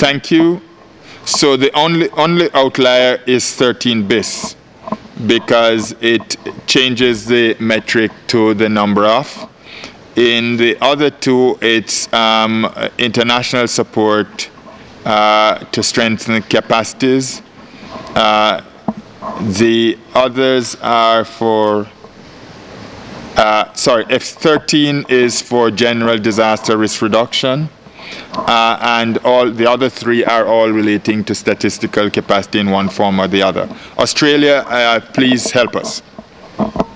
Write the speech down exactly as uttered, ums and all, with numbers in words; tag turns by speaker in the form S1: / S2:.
S1: Thank you. So the only only outlier is thirteen bis because it changes the metric to the number of. In the other two, it's um, international support uh, to strengthen capacities. Uh, the others are for, uh, sorry, F thirteen is for general disaster risk reduction. Uh, and all the other three are all relating to statistical capacity in one form or the other. Australia, uh, please help us.